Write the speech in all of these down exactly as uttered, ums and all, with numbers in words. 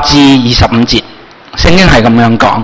至二十五節，聖經係咁樣講。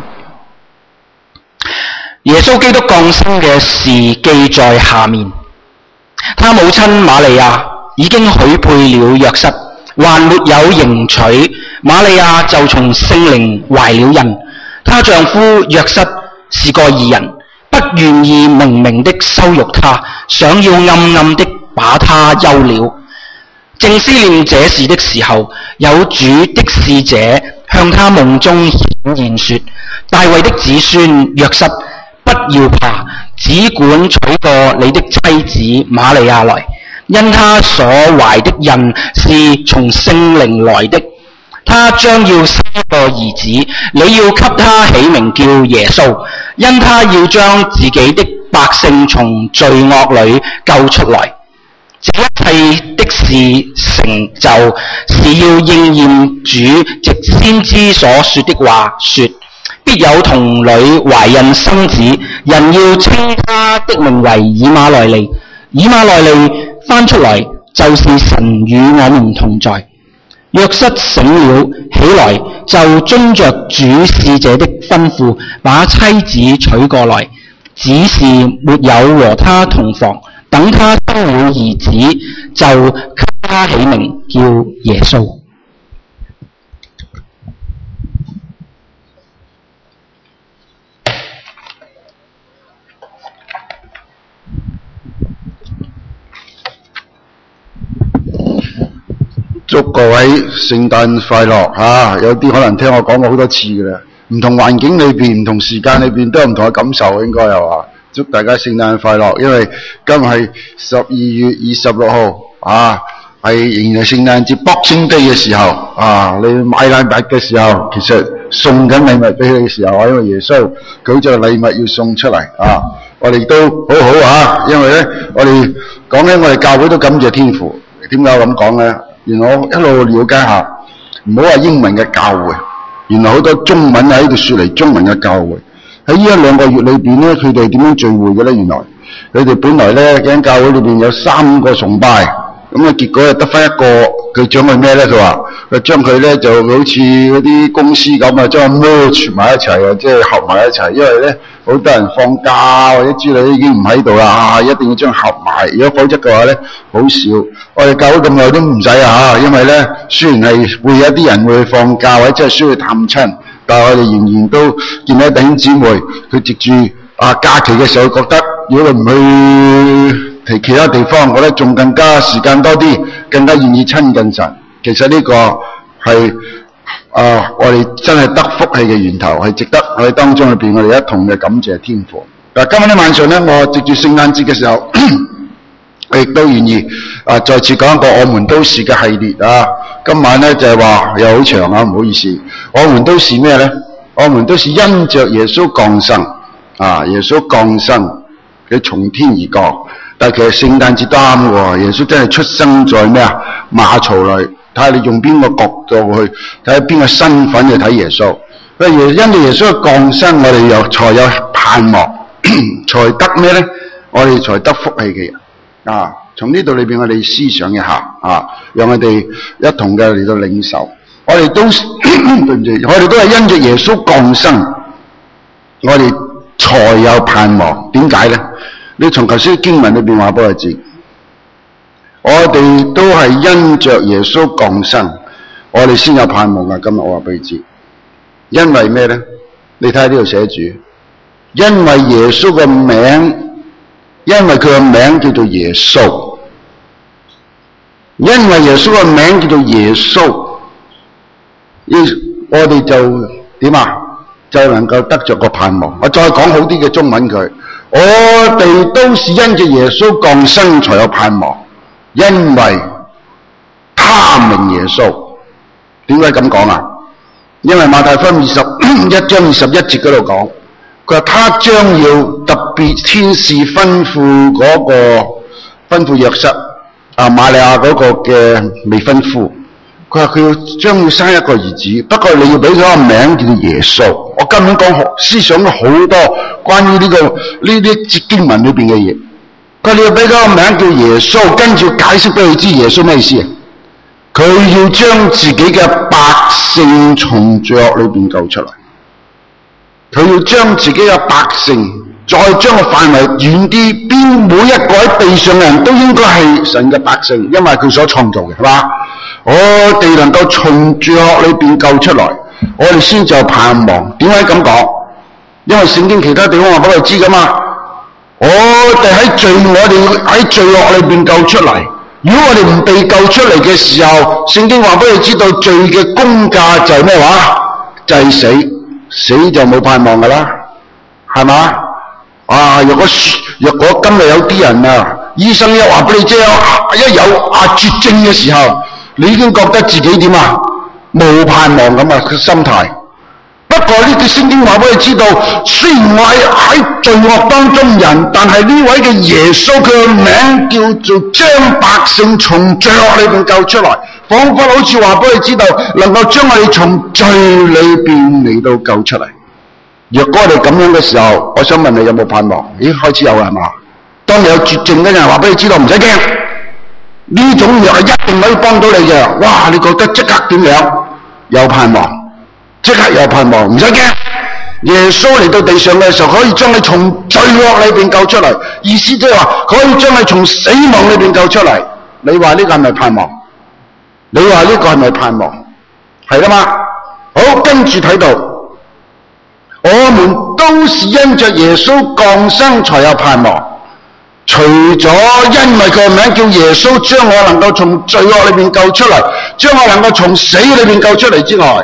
耶穌基督降生嘅事記在下面。他母親瑪利亞已經許配了約瑟，還沒有迎娶，瑪利亞就從聖靈懷了孕。她丈夫約瑟是個義人，不願意明明的羞辱她，想要暗暗的把她休了。正思念這事的時候，有主的使者向他夢中顯現說：大衛的子孫約瑟，不要怕，只管娶過你的妻子瑪利亞來，因他所懷的孕是從聖靈來的。他將要生個兒子，你要給他起名叫耶穌，因他要將自己的百姓從罪惡裏救出來。這一切的事成就，是要應驗主藉先知所說的話，說必有童女懷孕生子，人要稱他的名為以馬內利。以馬內利翻出來就是神與我們同在。約瑟醒了起來，就遵着主使者的吩咐，把妻子娶過來，只是沒有和他同房。等他生了兒子，就給他起名叫耶穌。 祝各位聖誕快樂啊！有啲可能聽我講過好多次㗎啦，唔同環境裏邊、唔同時間裏邊都有唔同嘅感受，應該有啊！祝大家聖誕快樂，因為今日係十二月二十六號啊，係仍然係聖誕節 Boxing Day 嘅時候啊，你買禮物嘅時候，其實送緊禮物俾佢嘅時候啊，因為耶穌佢就禮物要送出嚟啊，我哋都好好啊，因為咧我哋講咧，我哋教會都感謝天父。點解我咁講咧？原來我一路了解下，唔好話英文嘅教會，原來好多中文喺度說嚟中文嘅教會。喺呢一兩個月裏邊咧，佢哋點樣聚會嘅咧？原來佢哋本來咧間教會裏邊有三個崇拜，咁啊結果又得翻一個，佢將佢咩咧？佢話佢將佢咧就好似嗰啲公司咁啊，將佢 merge 埋一齊啊，即係合埋一齊。因為咧好多人放假或者之類已經唔喺度啦，啊一定要將合埋，如果否則嘅話咧好少。我哋教會咁耐都唔使啊，因為咧雖然係會有啲人會放假或者真係需要探親。但係我哋仍然都見到弟兄姊妹，佢藉住啊假期嘅時候覺得，如果佢唔去其其他地方，覺得仲更加時間多啲，更加願意親近神。其實呢個係啊，我哋真係得福氣嘅源頭，係值得我哋當中裏邊我哋一同嘅感謝天父。嗱，今日呢晚上咧，我藉住聖誕節嘅時候，我亦都願意啊再次講一個我們都是嘅系列啊。今晚咧就係話又好長啊，唔好意思。我們都是咩咧？我們都是因着耶穌降生啊！耶穌降生，佢從天而降。但係其實聖誕節都啱喎，耶穌真係出生在咩啊？馬槽裏。睇下你用邊個角度去睇下邊個身份去睇耶穌。不如因着耶穌嘅降生，我哋又才有盼望，才得咩咧？我哋才得福氣嘅人啊！從呢度裏邊，我哋思想一下啊，讓我哋一同嘅嚟到領受。我哋都對唔住，我哋都係因着耶穌降生，我哋才有盼望。點解咧？你從頭先經文裏邊話俾我知，我哋都係因着耶穌降生，我哋先有盼望㗎。今日我話俾你知，因為咩咧？你睇下呢度寫住，因為耶穌嘅名，因為佢嘅名叫做耶穌。因為耶穌嘅名叫做耶穌，我哋就點啊？就能夠得着個盼望。我再講好啲嘅中文佢，我哋都是因着耶穌降生才有盼望，因為他名耶穌。點解咁講啊？因為馬太福音二十一章二十一節嗰度講，佢話他將要特別天使吩咐嗰個吩咐約瑟啊，瑪利亞嗰個嘅未婚夫，佢話佢要將要生一個兒子，不過你要俾佢個名叫做耶穌。我今日講思想咗好多關於呢、這個呢啲經文裏邊嘅嘢。佢你要俾佢個名叫耶穌，跟住解釋俾佢知耶穌咩意思。佢要將自己嘅百姓從罪惡裏邊救出嚟。佢要將自己嘅百姓再將個範圍遠啲，邊每一個喺地上嘅人都應該係神嘅百姓，因為佢所創造嘅，係嘛？我哋能夠從罪惡裏邊救出來，我哋先就有盼望。點解咁講？因為聖經其他地方話俾我哋知噶嘛，我哋喺罪，我哋喺罪惡裏邊救出嚟。如果我哋唔被救出嚟嘅時候，聖經話俾你知道罪嘅工價就係咩話？就係死，死就冇盼望噶啦，係嘛？啊！若果若果今日有啲人啊，醫生一話俾你知，一有啊絕症嘅時候，你已經覺得自己點啊？冇盼望咁啊，個心態。不過呢啲聖經話俾你知道，雖然我喺喺罪惡當中人，但係呢位嘅耶穌佢嘅名叫做將百姓從罪惡裏邊救出來，彷彿好似話俾你知道，能夠將我哋從罪裏邊嚟到救出嚟。若果我哋咁樣嘅時候，我想問你有冇盼望？咦，開始有啦係嘛？當你有絕症嘅人話俾你知道，唔使驚，呢種藥係一定可以幫到你嘅。哇！你覺得即刻點樣？有盼望，即刻有盼望，唔使驚。耶穌嚟到地上嘅時候，可以將你從罪惡裏邊救出嚟，意思即係話可以將你從死亡裏邊救出嚟。你話呢個係咪盼望？你話呢個係咪盼望？係啦嘛。好，跟住睇到。我們都是因着耶穌降生才有盼望，除咗因為佢個名叫耶穌，將我能夠從罪惡裏面救出嚟，將我能夠從死裏面救出嚟之外，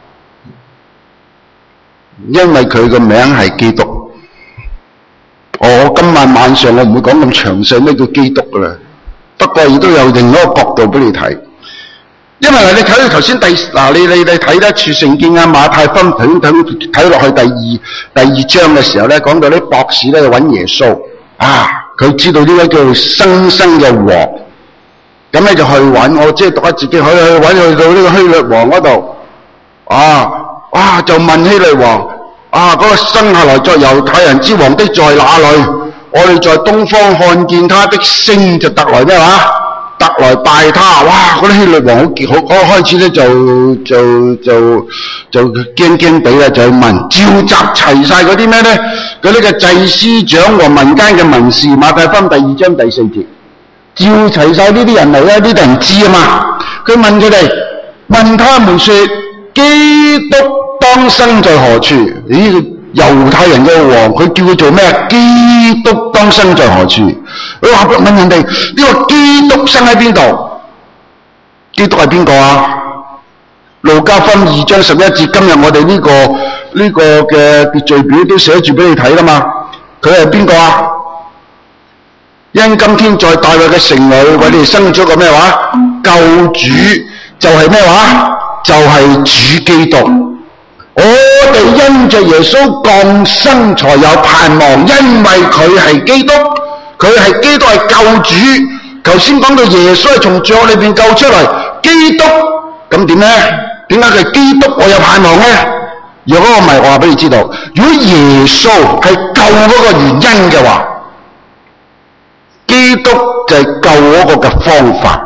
因為佢個名係基督。我今晚晚上我唔會講咁詳細咩叫基督噶啦，不過亦都有另一個角度俾你睇。因為你睇到頭先第嗱，你你你睇得處聖經啊，馬太福音睇睇落去第二第二章嘅時候咧，講到啲博士咧揾耶穌啊，佢知道呢位叫生生嘅王，咁咧就去揾，我即係讀一自己去去揾去到呢個希律王嗰度，啊哇就問希律王啊，嗰個生下來作猶太人之王的在哪裏？我哋在東方看見他的星，就特來咩話？特來拜他。哇！嗰啲希律王好好，好開始咧就就就就驚驚地啦，就去問，召集齊晒嗰啲咩咧？嗰啲嘅祭司長和民間嘅文士，馬太福音第二章第四節，召齊晒呢啲人嚟咧，呢啲人知啊嘛。佢問佢哋，問他們說：基督當生在何處？咦？猶太人嘅王，佢叫佢做咩？基督當生在何處？佢話問人哋呢、這個基督生喺邊度？基督係邊個啊？路加福音二章十一節，今日我哋呢、這個呢、這個嘅秩序表都寫住俾你睇啦嘛。佢係邊個啊？因今天在大衛嘅城裏為你哋生咗個咩話？救主，就係咩話？就係、是、主基督。我哋因着耶穌降生才有盼望，因為佢係基督，佢係基督係救主。頭先講到耶穌係從罪惡裏邊救出嚟，基督咁點咧？點解佢係基督我有盼望咧？如果我唔係，我話俾你知道，如果耶穌係救嗰個原因嘅話，基督就係救嗰個嘅方法。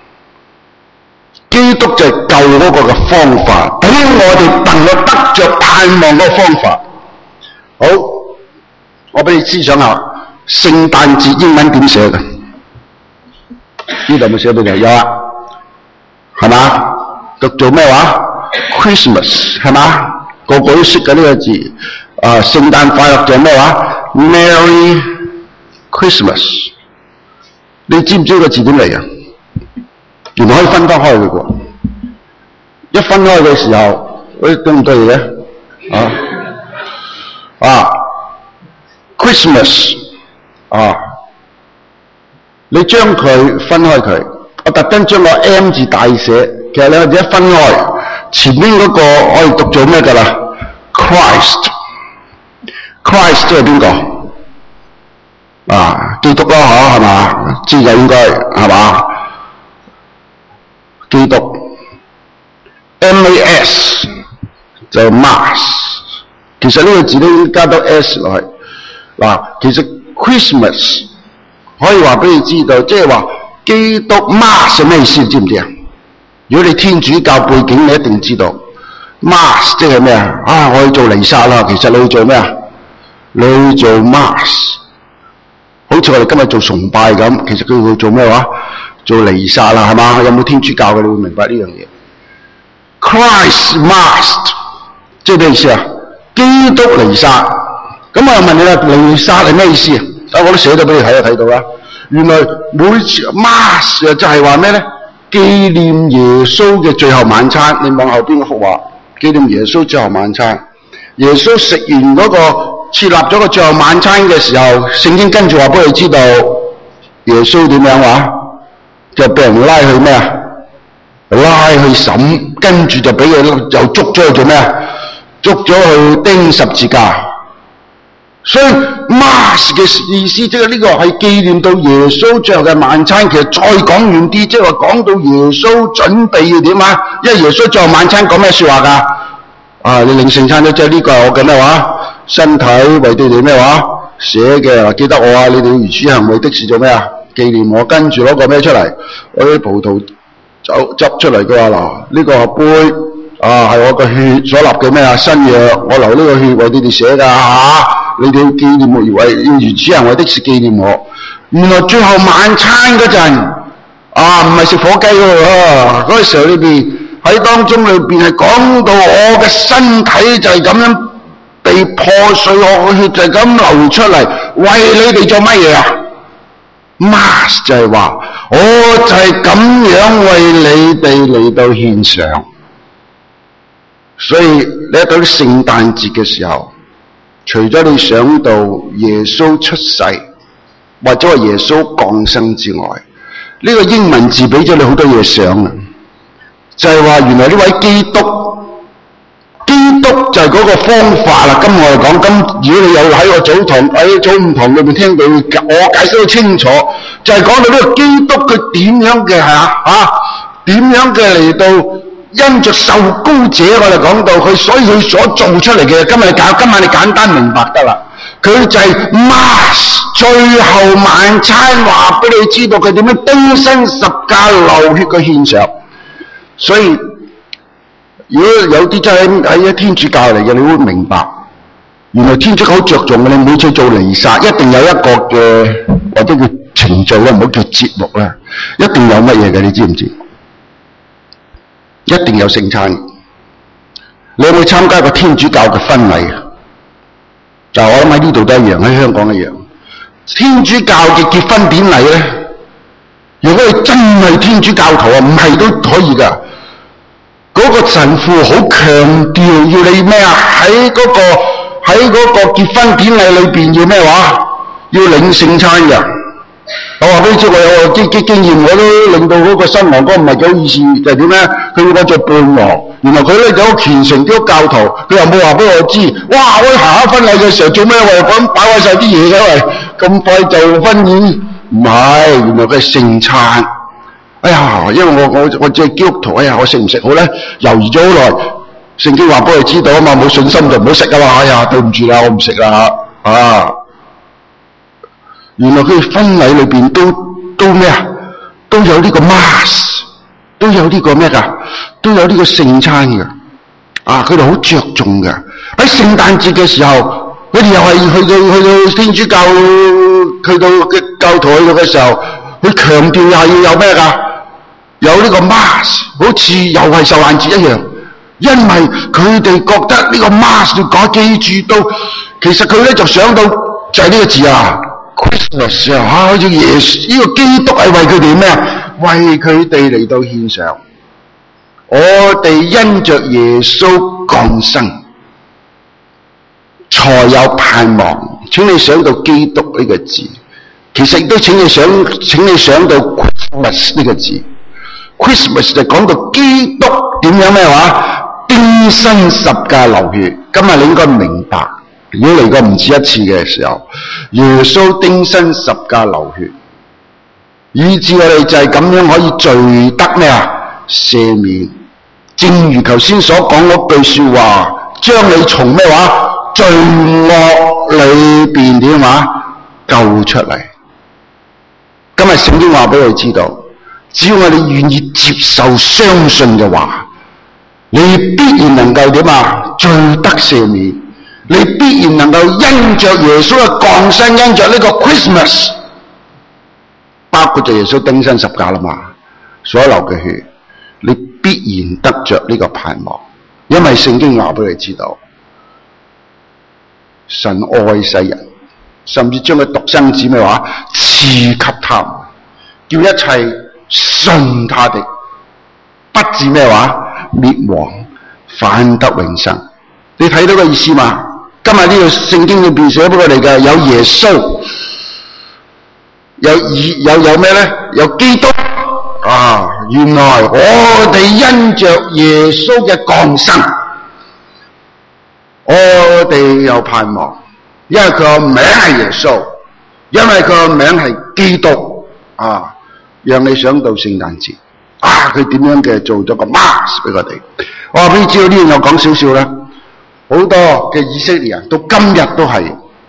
基督就係救嗰個嘅方法，俾我哋能夠得着盼望嗰個方法。好，我俾你思想下，聖誕節英文點寫嘅？呢度有冇寫到嘅？有啊，係嘛？讀做咩話 ？Christmas 係嘛？個個都識嘅呢個字。啊，聖誕快樂就係咩話 ？Merry Christmas。你知唔知個字點嚟啊？原來可以分得開嘅喎，一分開嘅時候，誒對唔對嘅？啊啊 ，Christmas 啊，你將佢分開佢，我特登將個 M 字大寫，其實兩個字一分開，前面嗰個可以讀做咩㗎啦 ？Christ，Christ 即係邊個？啊，基督咯，嗬係嘛？知就應該係嘛？基督 M A S 就 Mass， 其實呢個字都已經加到 S 落去。嗱，其實 Christmas 可以話俾你知道，即係話基督 Mass 係咩意思？知唔知啊？ 如果你天主教背景，你一定知道 Mass 即係咩啊？啊，我去做彌撒啦，其實你去做咩啊？你去做 Mass， 好似我哋今日做崇拜咁，其實佢會做咩話？做彌撒啦，係嘛？有冇天主教嘅？你會明白呢樣嘢。Christ Mass 即係咩意思啊？基督彌撒。咁我又問你啦，彌撒係咩意思啊？我都寫咗俾你睇啊，睇到啦。原來每次 Mass 就係話咩咧？紀念耶穌嘅最後晚餐。你望後邊嗰幅畫，紀念耶穌最後晚餐。耶穌食完嗰個設立咗個最後晚餐嘅時候，聖經跟住話俾你知道，耶穌點樣話？就俾人拉去咩啊？拉去審，跟住就俾佢又捉咗去做咩啊？捉咗去釘十字架。所以 Mass 嘅意思即係呢個係紀念到耶穌最後嘅晚餐。其實再講遠啲，即係話講到耶穌準備要點啊？因為耶穌最後晚餐講咩說話噶？啊，你領聖餐都即係呢個係我嘅咩話？身體為你哋咩話寫嘅？記得我啊！你哋要如此行為的是做咩啊？紀念我。跟住攞個咩出嚟？攞啲葡萄酒執出嚟嘅話嗱，呢個杯啊係我個血所立嘅咩啊？新約，我流呢個血為你哋寫噶吓。你哋要紀念我，為要如此行為的是紀念我。原來最後晚餐嗰陣啊，唔係食火雞喎，嗰個時候裏邊喺當中裏邊係講到我嘅身體就係咁樣被破碎，我嘅血就係咁流出嚟，為你哋做乜嘢啊？ Mass 就係話，我就係咁樣為你哋嚟到獻上。所以你一到啲聖誕節嘅時候，除咗你想到耶穌出世或者話耶穌降生之外，呢、這個英文字俾咗你好多嘢想啊！就係、是、話原來呢位基督，基督就係嗰個方法啦。今我嚟講，今如果你有喺個早堂喺早午堂裏面聽到我解釋得清楚，就係、是、講到呢個基督佢點樣嘅係啊點樣嘅嚟到。因着受膏者，我哋講到佢，所以佢所做出嚟嘅，今日你簡今晚你簡單明白得啦。佢就係 Mass 最後晚餐，話俾你知道佢點樣釘身十架流血嘅獻上。所以如果有啲真係喺天主教嚟嘅，你會明白，原來天主教好着重嘅，你每次做彌撒一定有一個嘅或者叫程序啦，唔好叫節目啦，一定有乜嘢嘅，你知唔知？一定有聖餐。你有冇參加過天主教嘅婚禮？就我諗喺呢度都一樣，喺香港一樣。天主教嘅結婚典禮咧，如果你真係天主教徒啊，唔係都可以噶。嗰個神父好強調要你咩啊？喺嗰個喺嗰個結婚典禮裏邊要咩話？要領聖餐嘅。我話俾你知，我有個經經經驗，我都令到嗰個新郎哥唔係幾好意思，就係點咧？佢要我做伴郎，原來佢咧有個虔誠基督教徒，佢又冇話俾我知。哇！我行下婚禮嘅時候做咩？我又咁擺開晒啲嘢嘅喂，咁快就婚宴？唔係，原來佢係聖餐。哎呀，因為我我我只係基督徒，哎呀，我食唔食好咧？猶豫咗好耐。聖經話俾佢知道啊嘛，冇信心就唔好食啊嘛。哎呀，對唔住啦，我唔食啦啊！原來佢婚禮裏邊都都咩啊？都有呢個 Mass， 都有呢個咩噶？都有呢個聖餐嘅。啊，佢哋好着重嘅。喺聖誕節嘅時候，佢哋又係去到去到天主教去到嘅教徒去到嘅時候，佢強調又係要有咩噶？有呢個 Mass， 好似又係受難節一樣。因為佢哋覺得呢個 Mass 要講記住到，其實佢咧就想到就係呢個字啊。Christmas 啊，好似耶穌呢個基督係為佢哋咩啊？為佢哋嚟到獻上。我哋因着耶穌降生，才有盼望。請你想到基督呢個字，其實亦都請你想，請你想到 Christmas 呢個字。Christmas 就講到基督點樣咩話？釘身十架流血。今日你應該明白。如果嚟過唔止一次嘅時候，耶穌釘身十架流血，以致我哋就係咁樣可以罪得咩啊？赦免。正如頭先所講嗰句說話，將你從咩話罪惡裏邊點話救出嚟。今日聖經話俾我哋知道， 只要我哋願意接受相信嘅話，你必然能夠點啊？罪得赦免，你必然能夠因着耶穌嘅降生，因着呢個 Christmas， 包括就耶穌釘身十架啦嘛，所流嘅血，你必然得着呢個盼望，因為聖經話俾你知道，神愛世人，甚至將佢獨生子咩話賜給他們，叫一切信他的不至咩話滅亡，反得永生。你睇到個意思嘛？今日呢個聖經裏邊寫俾我哋嘅有耶穌，有以有有咩咧？有基督啊！原來我哋因着耶穌嘅降生，我哋有盼望，因為佢個名係耶穌，因為佢個名係基督啊！讓你想到聖誕節啊！佢點樣嘅做咗個 mask 俾我哋？我話俾你知道呢樣，我講少少啦。好多嘅以色列人到今日都係，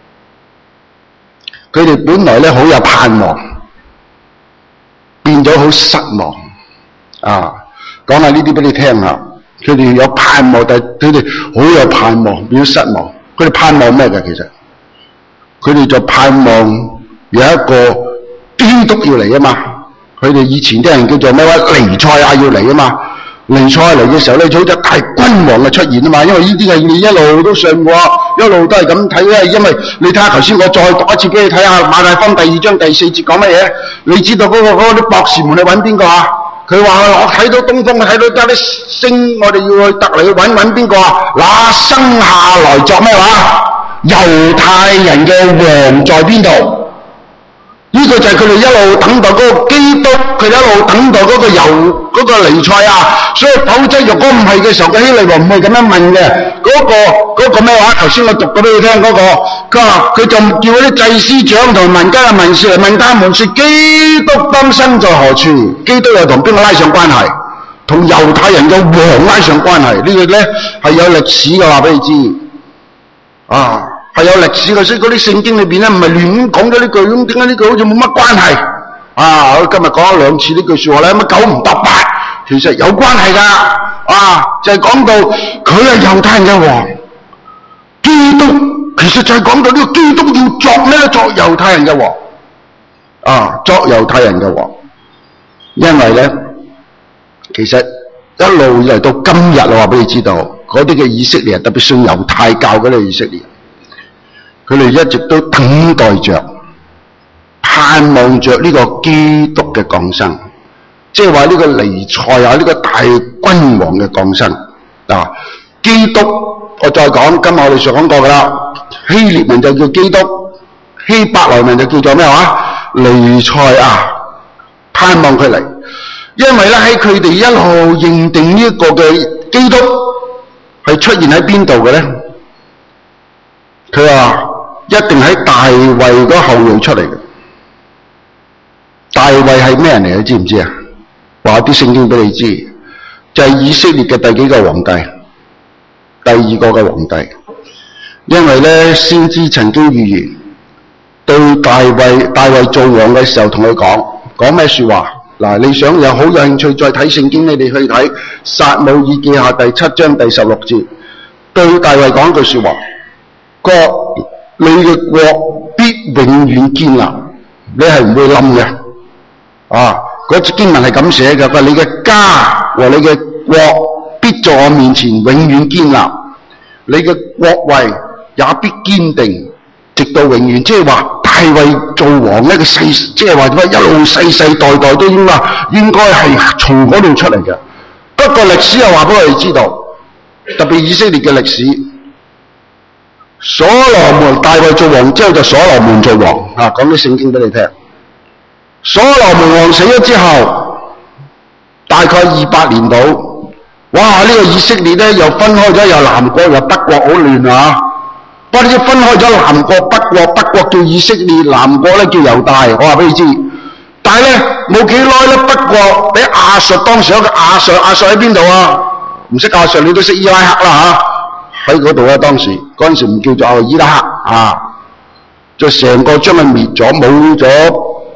佢哋本來咧好有盼望，變咗好失望啊！講下呢啲俾你聽下，佢哋有盼望，但係佢哋好有盼望，變咗失望。佢哋盼望咩嘅？其實佢哋就盼望有一個基督要嚟啊嘛！佢哋以前啲人叫做咩話？彌賽亞要嚟啊嘛！彌賽亞嚟嘅時候咧，就好似大君王嘅出現啊嘛！因為呢啲係你一路都信過，一路都係咁睇咧。因為你睇下頭先，我再讀一次俾你睇下馬太福音第二章第四節講乜嘢？你知道嗰、嗰個嗰啲、嗰個、博士們去揾邊個啊？佢話我睇到東方，睇到得啲星，我哋要去特嚟去揾揾邊個啊？那生下來作咩話？猶太人嘅王在邊度？呢個就係佢哋一路等待嗰個基督，佢一路等待嗰個猶嗰、嗰個彌賽亞。所以否則若果唔係嘅時候，個希利王唔係咁樣問嘅。嗰、嗰個嗰、嗰個咩話？頭先我讀咗俾你聽嗰、嗰個，佢話佢就叫嗰啲祭司長同民間嘅文士嚟問他們說：基督當生在何處？基督又同邊個拉上關係？同猶太人嘅王拉上關係。呢、呢個咧係有歷史嘅，話俾你知啊。係有歷史嘅，所以嗰啲聖經裏邊咧唔係亂講咗呢句，咁點解呢句好似冇乜關係？啊！我今日講咗兩次呢句說話咧，乜九唔搭八，其實有關係噶。啊，就係、是、講到佢係猶太人嘅王，基督其實就係講到呢個基督要作咩咧？作猶太人嘅王，啊，作猶太人嘅王。因為咧，其實一路以嚟到今日，我話俾你知道，嗰啲嘅以色列人，特別信猶太教嗰啲以色列人。佢哋一直都等待着、盼望着呢個基督嘅降生，即係話呢個彌賽亞呢個大君王嘅降生。嗱、啊，基督我再講，今日我哋上講過噶啦，希臘文就叫基督，希伯來文就叫做咩話？彌賽亞，盼望佢嚟，因為咧喺佢哋一路認定呢一個嘅基督係出現喺邊度嘅咧，佢話。一定喺大衛嗰後裔出嚟嘅。大衛係咩人嚟？你知唔知啊？話啲聖經俾你知，就係、是、以色列嘅第幾個皇帝？第二個嘅皇帝。因為咧，先知曾經預言，對大衛大衛做王嘅時候，同佢講講咩說話？嗱，你想有好有興趣再睇聖經，你哋去睇撒母耳記下第七章第十六節，對大衛講句說話：國。你嘅國必永遠堅立，你係唔會冧嘅。啊，嗰節經文係咁寫嘅，佢話你嘅家和你嘅國必在我面前永遠堅立，你嘅國位也必堅定，直到永遠。即係話大衛做王呢個世，即係話點解一路世世代代都應該應該係從嗰度出嚟嘅。不過歷史又話俾我哋知道，特別以色列嘅歷史。所羅門大衛做王之後就所羅門做王啊，講啲聖經俾你聽。所羅門王死咗之後，大概二百年到，哇！呢、這個以色列咧又分開咗，又南國又北國，好亂啊！不過呢分開咗南國北國，北國叫以色列，南國咧叫猶大。我話俾你知，但係咧冇幾耐咧，北國俾亞述，當時有個亞述，亞述喺邊度啊？唔識亞述你都識伊拉克啦吓。喺嗰度咧，當時嗰陣時唔叫做伊拉克啊，就成個將佢滅咗，冇咗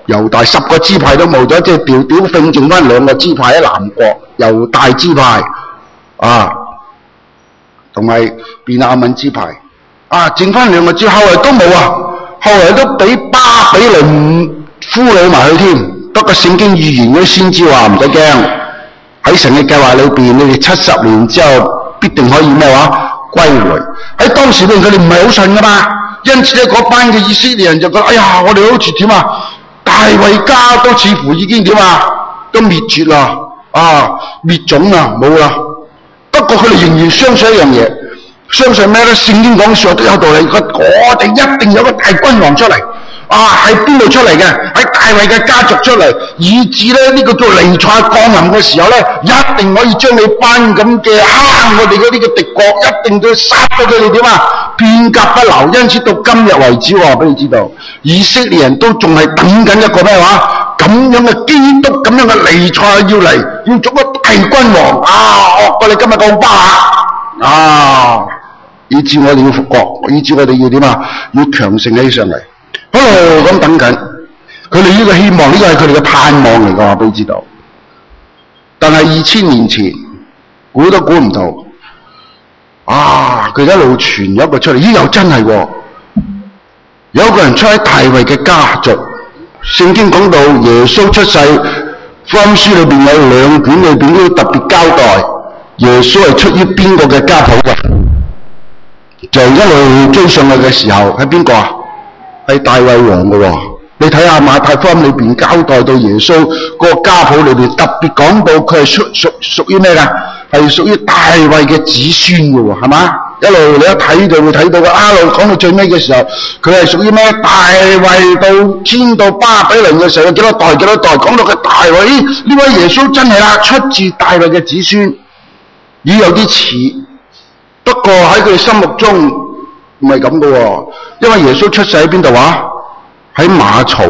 猶大十個支派都冇咗，即係調調揈剩翻兩個支派喺南國，猶大支派啊，同埋便雅憫支派啊，剩翻兩個支派，後來都冇啊，後來都俾巴比倫俘虜埋去添。不過聖經預言嗰啲先知話唔使驚，喺神嘅計劃裏邊，你哋七十年之後必定可以咩話歸回。喺當時咧，佢哋唔係好信噶嘛，因此咧嗰班嘅以色列人就覺得，哎呀，我哋好似點啊，大衛家都似乎已經點啊，都滅絕啦，啊滅種啦，冇啦。不過佢哋仍然相信一樣嘢，相信咩咧？聖經講說都有道理，我哋一定有個大君王出嚟。啊，喺邊度出嚟嘅？喺大衛嘅家族出嚟，以致咧呢、這個叫彌賽降臨嘅時候咧，一定可以將你班咁嘅蝦我哋嗰啲嘅敵國，一定都要殺到佢哋點啊，片甲不留。因此到今日為止，我話俾你知道，以色列人都仲係等緊一個咩話咁樣嘅基督，咁樣嘅彌賽要嚟，要做個大君王啊！惡過你今日個巴啊！以致我哋要復國，以致我哋要點啊？要強盛起上嚟。好咁等緊，佢哋呢個希望，呢個係佢哋嘅盼望嚟㗎，我俾你知道。但係二千年前，估都估唔到，啊！佢一路傳咗一個出嚟，咦又真係喎！有一個人出喺大衛嘅家族，聖經講到耶穌出世，福音書裏邊有兩卷裏邊都特別交代，耶穌係出於邊個嘅家譜嘅？就一路追上去嘅時候，係邊個啊？係大衛王嘅喎，你睇下馬太福音裏邊交代到耶穌個家譜裏邊特別講到佢係屬屬屬於咩㗎？係屬於大衛嘅子孫嘅喎，係嘛？一路你一睇就會睇到嘅，一路講到最尾嘅時候，佢係屬於咩？大衛到遷到巴比倫嘅時候，有幾多代幾多代？講到佢大衛，呢位耶穌真係啦，出自大衛嘅子孫，已有啲似，不過喺佢哋心目中唔係咁嘅喎，因為耶穌出世喺邊度啊？喺馬槽。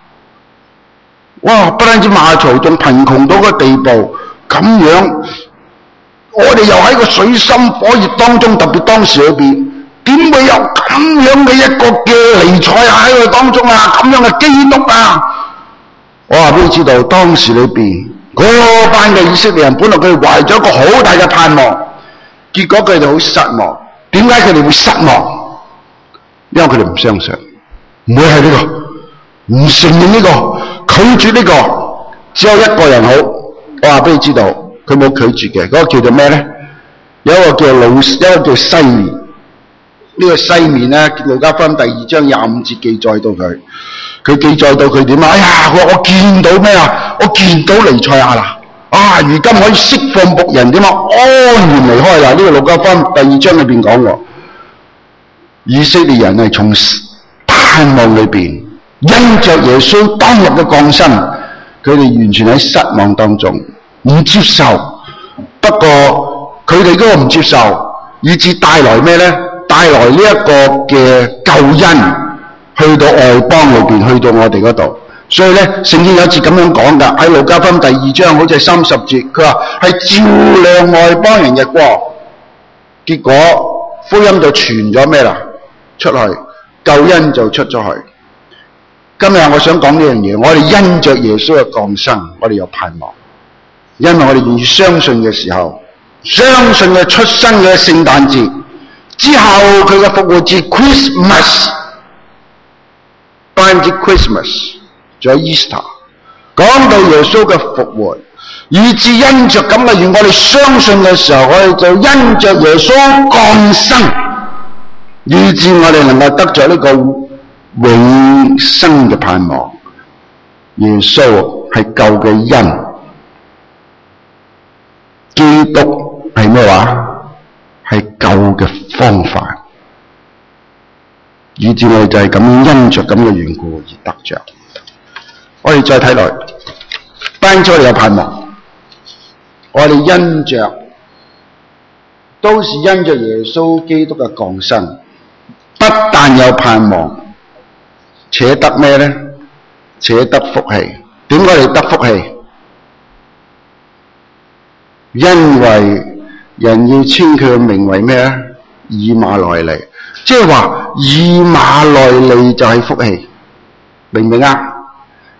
哇！不單止馬槽，仲貧窮到個地步，咁樣，我哋又喺個水深火熱當中，特別當時裏邊，點會有咁樣嘅一個嘅彌賽亞喺佢當中啊？咁樣嘅基督啊！我話俾你知道，當時裏邊嗰班嘅以色列人，本來佢哋懷咗一個好大嘅盼望，結果佢哋好失望。點解佢哋會失望？因為佢哋唔相信，唔會係呢個，唔承認呢個，拒絕呢個，只有一個人好。我話俾你知道，佢冇拒絕嘅，嗰個叫做咩咧？有一個叫老，有一個叫西面。呢個西面咧，路加福音第二章廿五節記載到佢，佢記載到佢點啊？哎呀，我我見到咩啊？我見到彌賽亞啦！啊，如今可以釋放僕人點啊？安然離開啦！呢個路加福音第二章裏邊講喎。以色列人係從盼望裏邊，因着耶穌當日嘅降生，佢哋完全喺失望當中，唔接受。不過佢哋嗰個唔接受，以致帶來咩咧？帶來呢一個嘅救恩，去到外邦裏邊，去到我哋嗰度。所以咧，聖經有一節咁樣講噶，喺路加福音第二章，好似係三十節，佢話係照亮外邦人嘅光。結果福音就傳咗咩啦？出去，救恩就出咗去。今日我想講呢樣嘢，我哋因着耶穌嘅降生，我哋有盼望，因為我哋願意相信嘅時候，相信佢出生嘅聖誕節之後，佢嘅復活節 Christmas， 單止 Christmas， 仲有 Easter， 講到耶穌嘅復活，以至因着咁嘅緣，我哋相信嘅時候，我哋就因着耶穌降生。以致我哋能夠得着呢個永生嘅盼望。耶穌係救嘅恩，基督係咩話？係救嘅方法。以致我哋就係咁因着咁嘅緣故而得着。我哋再睇落，單咗我哋有盼望，我哋因着都是因着耶穌基督嘅降生。不但有盼望，且得咩咧？且得福氣。點解你得福氣？因為人要稱佢嘅名為咩啊？以馬內利，即係話以馬內利就係福氣，明唔明啊？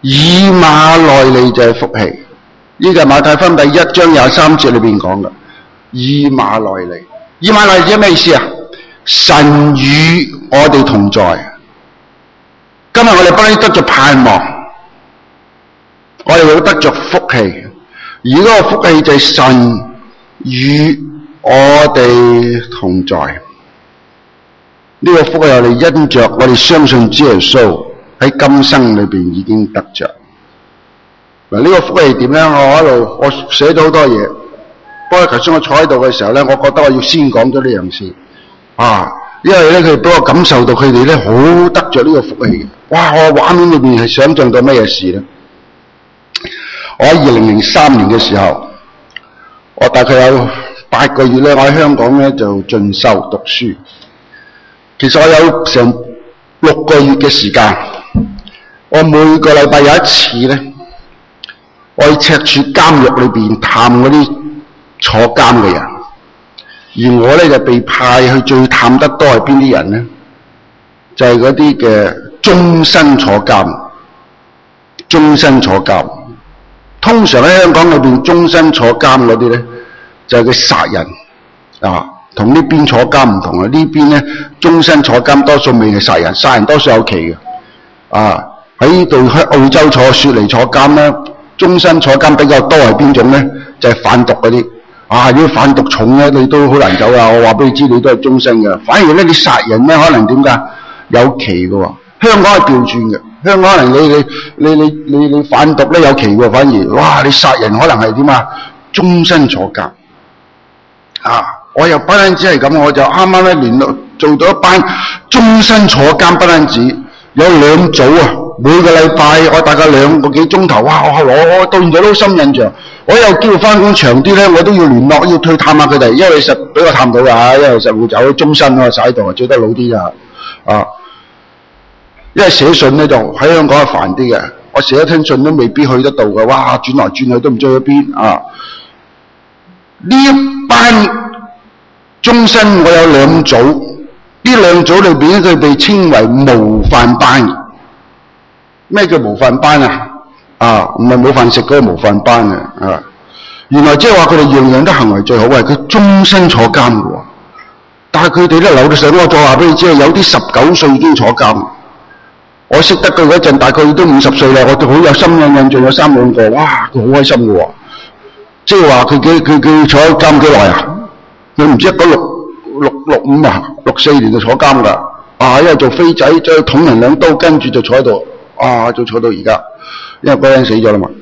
以馬內利就係福氣。呢個係馬太福音第一章廿三節裏邊講嘅。以馬內利，以馬內利即係咩意思啊？神與我哋同在。今日我哋不單得着盼望，我哋會得着福氣。而嗰個福氣就係神與我哋同在。呢、這個福氣我哋因着我哋相信主耶穌喺今生裏邊已經得着。嗱，呢個福氣點咧？我喺度我寫咗好多嘢。不過頭先我坐喺度嘅時候咧，我覺得我要先講咗呢樣事啊，因為咧佢俾我感受到佢哋咧好得着呢個福氣嘅。哇！我畫面裏邊係想象到乜嘢事咧？我喺二零零三年嘅時候，我大概有八個月咧，我喺香港咧就進修讀書。其實我有成六個月嘅時間，我每個禮拜有一次咧，我喺赤柱監獄裏邊探嗰啲坐監嘅人，而我咧就被派去最探得多係邊啲人咧？就係嗰啲嘅終身坐監，終身坐監。通常喺香港裏邊終身坐監嗰啲咧，就係佢殺人啊，同呢邊坐監唔同啊！呢邊咧終身坐監多數未係殺人，殺人多數有期嘅啊。喺呢度喺澳洲坐雪梨坐監咧，終身坐監比較多係邊種咧？就係、是、販毒嗰啲啊！如果販毒重咧，你都好難走啊！我話俾你知，你都係終身嘅。反而咧，你殺人咧，可能點解有期嘅喎？香港係調轉嘅，香港可能你你你你你你販毒咧有期喎，反而哇！你殺人可能係點啊？終身坐監啊！我又不單止係咁，我就啱啱咧聯絡做到一班終身坐監，不單止有兩組啊！每個禮拜我大概兩個幾鐘頭，哇！我我我到現在都好深印象。我有機會翻工長啲咧，我都要聯絡，要去探下佢哋，因為實俾我探到㗎，因為實會走終身啊，曬喺度最得老啲㗎啊！因為寫信咧就喺香港係煩啲嘅，我寫一聽信都未必去得到嘅，哇！轉來轉去都唔知去邊啊！呢一班終身我有兩組，呢兩組裏邊佢被稱為模範班。咩叫模範班啊？啊，唔係冇飯食嗰個模範班啊！啊，原來即係話佢哋樣樣都行為最好，係佢終身坐監嘅喎。但係佢哋咧留到上，我再話俾你知，有啲十九歲已經坐監。我識得佢嗰陣，大概都五十歲啦，我都好有深印印象，有三兩個，哇！佢好開心嘅喎。即係話佢佢佢佢坐咗監幾耐啊？佢唔知一九六六六五啊，六四年就坐監㗎。啊，因為做飛仔，再捅人兩刀，跟住就坐喺度。啊，就坐到而家，因為嗰人死咗啦嘛。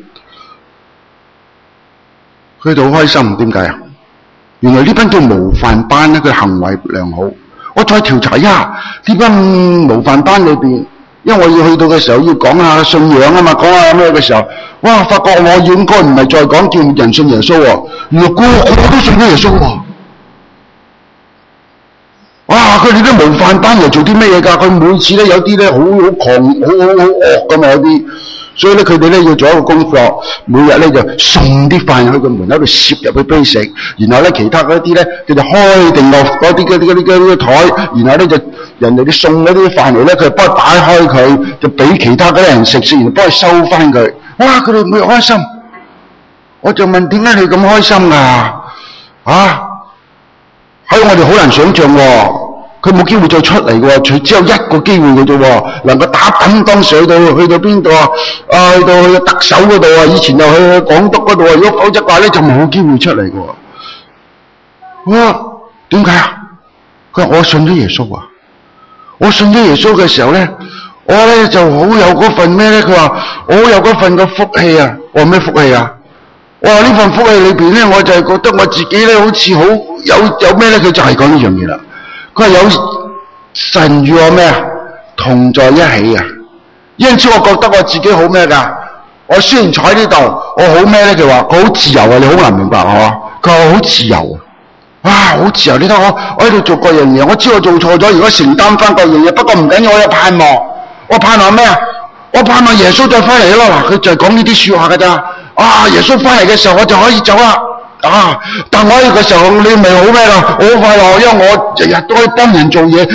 佢哋好開心，點解啊？原來呢班叫模範班咧，佢行為良好。我再調查一下呢班模範班裏邊，因為我要去到嘅時候要講下信仰啊嘛，講下咩嘅時候，哇！發覺我應該唔係再講叫人信耶穌喎，原來個個都信咗耶穌喎。哇！佢哋啲模範班嚟做啲咩嘢㗎？佢每次咧有啲咧好好狂、好好好惡㗎嘛，有啲，所以咧佢哋咧要做一個功課，每日咧就送啲飯去個門口度攝入去俾佢食，然後咧其他嗰啲咧佢就開定落嗰啲嗰啲嗰啲嗰啲台，然後咧就人哋啲送嗰啲飯嚟咧，佢就幫佢打開佢，就俾其他嗰啲人食，食完幫佢收翻佢。哇！佢哋咪開心，我就問點解你咁開心㗎？啊！喺我哋好難想像喎，佢冇機會再出嚟嘅喎，佢只有一個機會嘅啫喎，能夠打滾當上去到去到邊度啊？啊，去到去到特首嗰度啊，以前又去港督嗰度啊，如果否則話咧就冇機會出嚟嘅喎。哇！點解啊？佢話我信咗耶穌啊！我信咗耶穌嘅時候咧，我咧就好有嗰份咩咧？佢話我好有嗰份嘅福氣啊！我話咩福氣啊？哇！呢份福氣裏邊咧，我就係覺得我自己咧，好似好有有咩咧？佢就係講呢樣嘢啦。佢話有神與我咩啊？同在一起啊！因此我覺得我自己好咩㗎？我雖然坐喺呢度，我好咩咧？佢話我好自由啊！你好難明白係嘛？佢話我好自由啊！哇！好自由！你睇我我喺度做各樣嘢，我知我做錯咗，如果承擔翻各樣嘢，不過唔緊要，我有盼望。我盼望咩啊？我盼望耶穌再翻嚟咯！嗱，佢就係講呢啲説話㗎咋。啊！耶穌翻嚟嘅時候，我就可以走啦。啊！但我呢個時候，你咪好咩啦？我好快樂，因為我日日都可以幫人做嘢，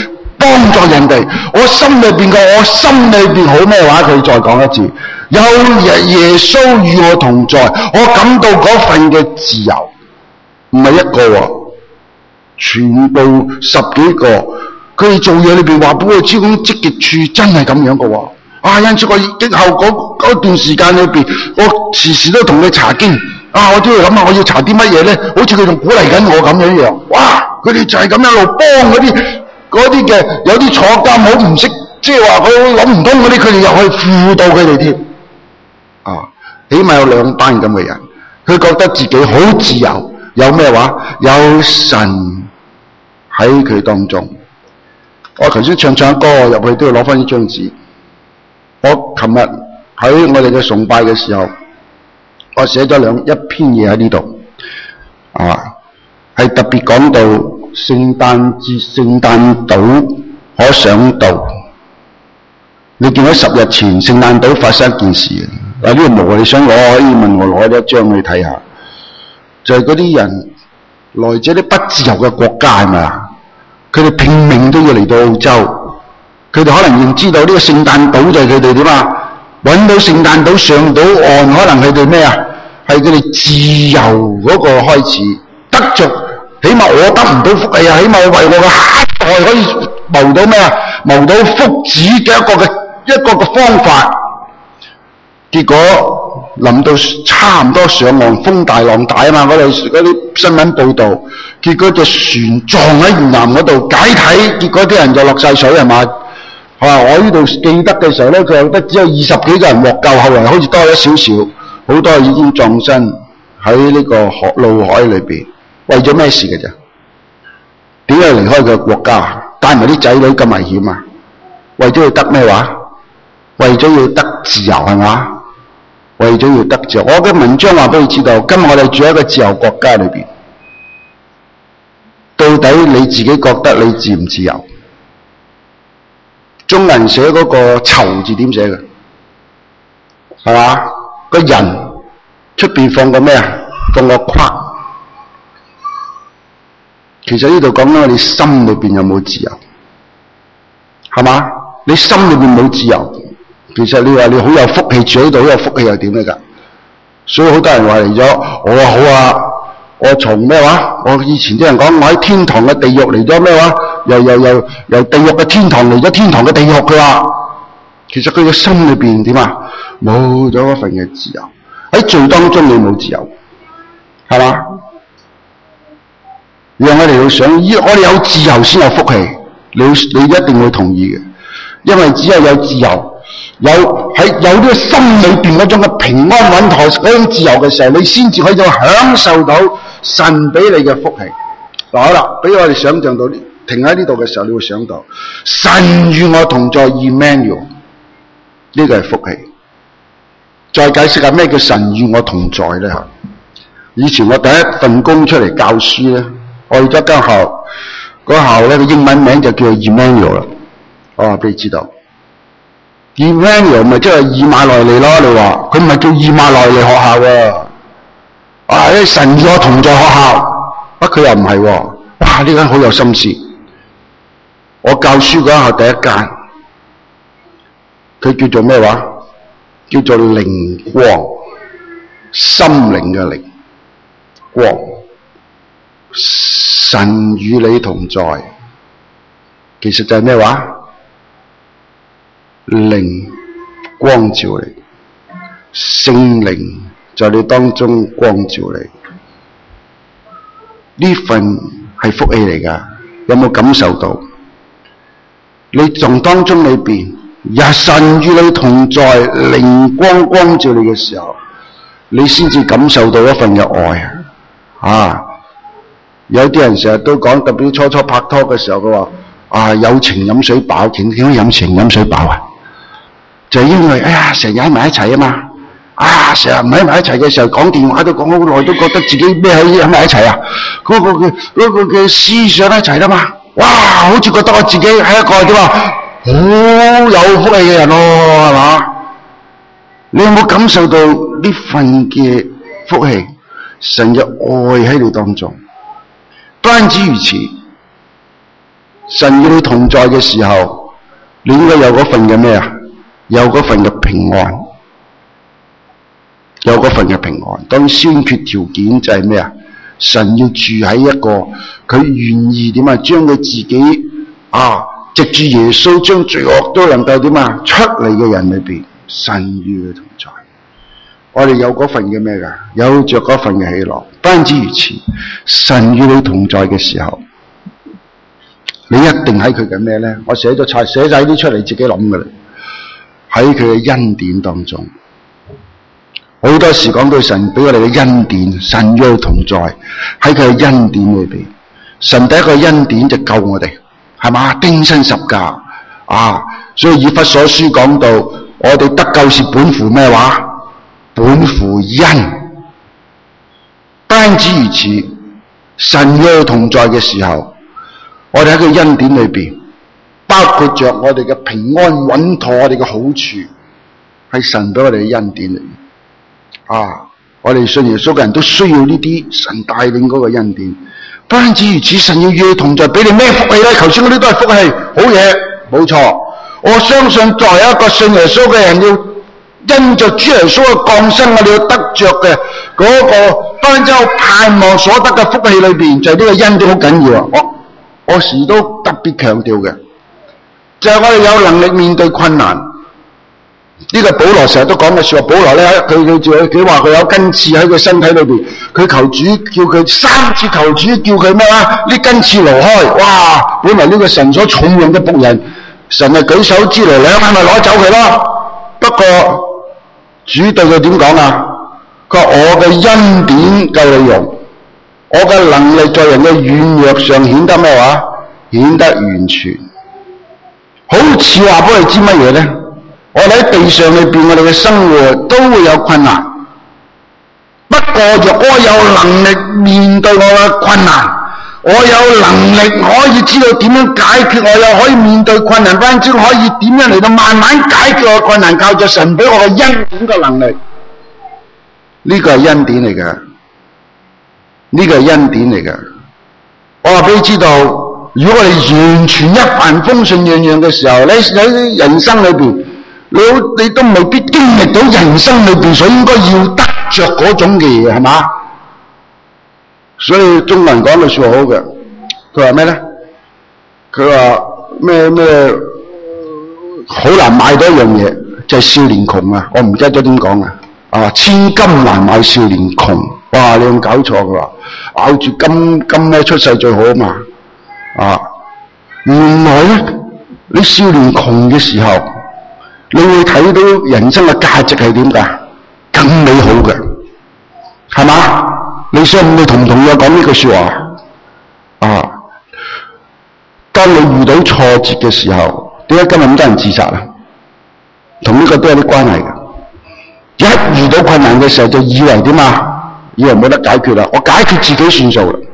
幫助人哋。我心裏邊嘅，我心裏邊好咩話？佢再講一次，有耶耶穌與我同在，我感到嗰份嘅自由，唔係一個喎，全部十幾個，佢哋做嘢裏邊話俾我知，咁積極處真係咁樣嘅喎。啊，因此我經後嗰嗰段時間裏邊，我時時都同佢查經。啊，我都要諗下，我要查啲乜嘢咧？好似佢仲鼓勵緊我咁樣樣。哇！佢哋就係咁一路幫嗰啲嗰啲嘅，有啲坐監好唔識，即係話佢諗唔通嗰啲，佢哋又去輔導佢哋添。啊，起碼有兩班咁嘅人，佢覺得自己好自由，有咩話？有神喺佢當中。我頭先唱唱歌入去都要攞翻呢張紙。我琴日喺我哋嘅崇拜嘅時候，我寫咗兩一篇嘢喺呢度，啊，係特別講到聖誕節、聖誕島可想到。你見到十日前聖誕島發生一件事，啊呢個冇，你想攞可以問我攞一張去睇下，就係嗰啲人來自啲不自由嘅國家係咪啊？佢哋拼命都要嚟到澳洲。佢哋可能認知道呢個聖誕島就係佢哋點啊？揾到聖誕島上到岸，可能佢哋咩啊？係佢哋自由嗰個開始，得着。起碼我得唔到福氣啊！起碼我為我嘅下一代可以謀到咩啊？謀到福祉嘅一個嘅一個嘅方法。結果臨到差唔多上岸，風大浪大啊嘛！嗰度嗰啲新聞報導，結果隻船撞喺沿岸嗰度解體，結果啲人就落晒水係嘛？啊！我呢度記得嘅時候咧，佢有得只有二十幾個人獲救，後來好似多咗少少，好多已經葬身喺呢個海怒海裏邊。為咗咩事嘅啫？點解離開佢國家，帶埋啲仔女咁危險啊？為咗要得咩話？為咗要得自由係嘛？為咗要得自由。我嘅文章話俾你知道，今日我哋住喺一個自由國家裏邊，到底你自己覺得你自唔自由？中人寫嗰個囚字點寫嘅？係嘛？個人出邊放個咩啊？放個框。其實呢度講緊我哋心裏邊有冇自由？係嘛？你心裏邊冇自由，其實你話你好有福氣住喺度，好有福氣又點嚟㗎？所以好多人話嚟咗，我話好啊，我從咩話？我以前啲人講，我喺天堂嘅地獄嚟咗咩話？又又又由地獄嘅天堂嚟咗天堂嘅地獄，佢話其實佢嘅心裏邊點啊？冇咗一份嘅自由，喺罪當中你冇自由，係嘛？讓我哋要想，依我哋有自由先有福氣，你你一定會同意嘅，因為只有有自由，有喺有呢個心裏邊嗰種嘅平安穩妥嗰種自由嘅時候，你先至可以享受到神俾你嘅福氣。嗱好啦，俾我哋想象到呢。停喺呢度嘅時候，你會想到神與我同在 Emmanuel， 呢個係福氣。再解釋下咩叫神與我同在咧嚇。以前我第一份工出嚟教書咧，我去咗間校，嗰校咧個英文名就叫做 Emmanuel 啦。我話俾你知道 ，Emmanuel 咪即係以馬內利咯。你話佢唔係叫以馬內利學校喎，啊啲神與我同在學校，啊佢又唔係喎，哇呢間好有心思。我教書嗰下第一間，佢叫做咩話？叫做靈光，心靈嘅靈光，神與你同在，其實就係咩話？靈光照你，聖靈在你當中光照你，呢份係福氣嚟㗎，有冇感受到？你從當中裏邊，日神與你同在，靈光光照你嘅時候，你先至感受到一份嘅愛啊！有啲人成日都講，特別初初拍拖嘅時候，佢話啊有情飲水飽，點點解飲情飲水飽啊？就係因為哎呀，成日喺埋一齊啊嘛，啊成日唔喺埋一齊嘅時候講電話都講好耐，都覺得自己咩喺埋一齊啊？嗰、嗰個嘅嗰、嗰個嘅思想一齊啦嘛。哇！好似覺得我自己係一個點啊，好有福氣嘅人咯，係嘛？你有冇感受到呢份嘅福氣？神嘅愛喺你當中，不單止如此， 神與你同在嘅時候，你應該有嗰份嘅咩啊？有嗰份嘅平安，有嗰份嘅平安。當然先決條件就係咩啊？神要住喺一個佢願意點啊，將佢自己啊，藉住耶穌將罪惡都能夠點啊出嚟嘅人裏邊，神與佢同在。我哋有嗰份嘅咩噶？有着嗰份嘅喜樂。不單止如此，神與你同在嘅時候，你一定喺佢嘅咩咧？我寫咗晒，寫晒啲出嚟，自己諗噶啦。喺佢嘅恩典當中，好多時講到神俾我哋嘅恩典，神與佢同在，喺佢嘅恩典裏邊，神第一個恩典就救我哋，係嘛？釘身十架啊！所以以弗所書講到，我哋得救是本乎咩話？本乎恩。不單止如此，神與佢同在嘅時候，我哋喺佢恩典裏邊，包括着我哋嘅平安穩妥，我哋嘅好處，係神俾我哋嘅恩典嚟。啊！我哋信耶穌嘅人都需要呢啲神帶領嗰個恩典。不單止如此，神要與佢同在，俾你咩福氣咧？頭先嗰啲都係福氣，好嘢，冇錯。我相信作為一個信耶穌嘅人，要因着主耶穌嘅降生，我哋要得着嘅嗰個當周盼望所得嘅福氣裏邊，就係呢個恩典好緊要啊！我我時都特別強調嘅，就係我哋有能力面對困難。呢個保羅成日都講嘅說話，保羅咧佢佢佢佢話佢有根刺喺佢身體裏邊，佢求主叫佢三次求主叫佢咩啊？呢根刺挪開，哇！本來呢個神所重用嘅僕人，神係舉手之勞，兩眼咪攞走佢咯。不過主對佢點講啊？佢話我嘅恩典夠你用，我嘅能力在人嘅軟弱上顯得咩話？顯得完全。好似話俾你知乜嘢咧？我哋喺地上裏邊，我哋嘅生活都會有困難。不過若我有能力面對我嘅困難，我有能力可以知道點樣解決，我又可以面對困難，反正可以點樣嚟到慢慢解決我嘅困難，靠着神俾我嘅恩典嘅能力。呢個係恩典嚟嘅，呢個係恩典嚟嘅。我話俾你知道，如果我哋完全一帆風順樣樣嘅時候，你喺人生裏邊，你你都未必經歷到人生裏邊所應該要得着嗰種嘅嘢，係嘛？所以中國人講句說話好嘅，佢話咩咧？佢話咩咩好難買到一樣嘢，就係少年窮啊！我唔記得咗點講啊！啊，千金難買少年窮。哇！你有冇搞錯？佢話咬住金金咧出世最好啊嘛！啊，原來咧你少年窮嘅時候，你會睇到人生嘅價值係點㗎？更美好嘅，係嘛？你想你同唔同意我講呢句說話？啊，當你遇到挫折嘅時候，點解今日咁多人自殺啊？同呢個都有啲關係嘅。一遇到困難嘅時候，就以為點啊？以為冇得解決啦，我解決自己算數啦。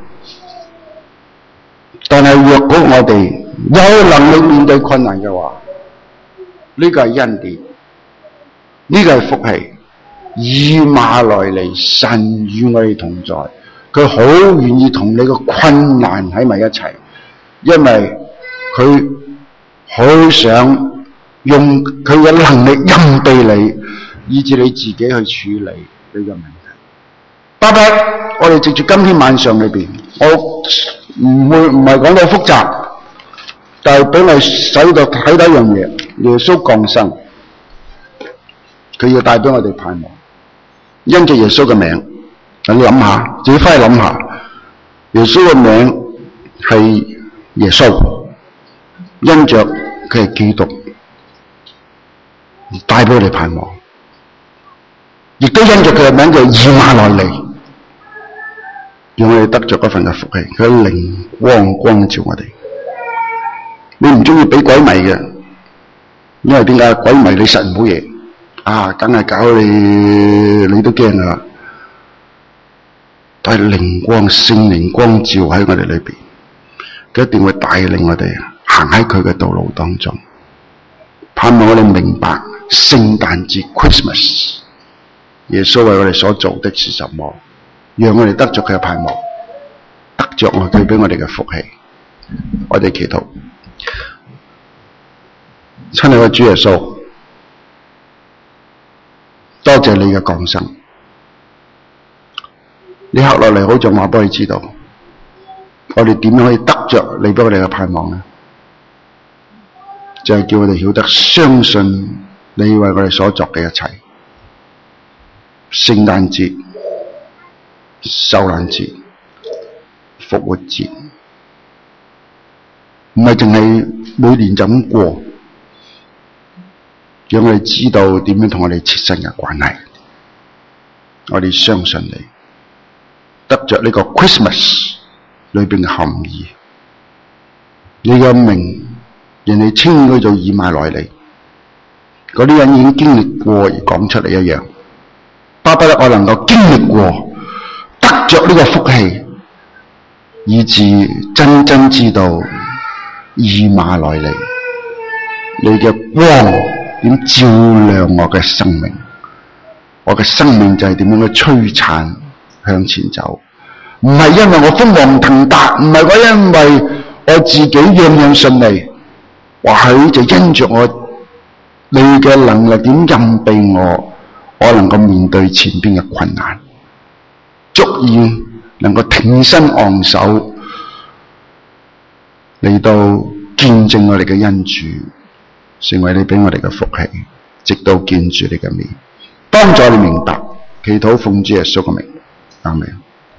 但係若果我哋有能力面對困難嘅話，呢個係恩典，呢個係福氣。以馬內利，神與我哋同在，佢好願意同你嘅困難喺埋一齊，因為佢好想用佢嘅能力蔭庇你，以致你自己去處理呢個問題。拜拜，我哋藉住今天晚上裏邊，我唔會唔係講到複雜，但係俾我使到睇到一樣嘢，耶穌降生，佢要帶俾我哋盼望。因着耶穌嘅名，你諗下，自己翻去諗下，耶穌嘅名係耶穌，因着佢係基督，帶俾我哋盼望，亦都因着佢嘅名叫以馬內利，讓我哋得着嗰份嘅福氣，佢嘅靈光光照我哋。你唔中意俾鬼迷嘅，因為點解？鬼迷你實唔好嘢。啊，梗係搞你，你都驚啦！但係靈光、聖靈光照喺我哋裏邊，佢一定會帶領我哋行喺佢嘅道路當中。盼望我哋明白聖誕節 Christmas， 耶穌為我哋所做的是什麼，讓我哋得着佢嘅盼望，得着我佢俾我哋嘅福氣。我哋祈禱。 親愛嘅主耶穌，多謝你嘅降生。呢刻落嚟，好像話俾你知道，我哋點樣可以得着你俾我哋嘅盼望呢？就係叫我哋曉得相信你為我哋所作嘅一切。聖誕節、受難節、復活節，唔係淨係每年就咁過，讓我哋知道點樣同我哋切身嘅關係。我哋相信你，得着呢個 Christmas 裏邊嘅含義。你嘅名，人哋稱佢做以馬內利，嗰啲人已經經歷過而講出嚟一樣，巴不得我能夠經歷過，得着呢個福氣，以致真真知道以馬內利，你嘅光點照亮我嘅生命，我嘅生命就係點樣去璀璨向前走，唔係因為我飛黃騰達，唔係我因為我自己樣樣順利，或許就因着我你嘅能力點蔭庇我，我能夠面對前邊嘅困難，足以能夠挺身昂首嚟到見證我哋嘅恩主，成為你俾我哋嘅福氣，直到見住你嘅面，幫助你明白，祈禱奉主耶穌嘅名，阿們。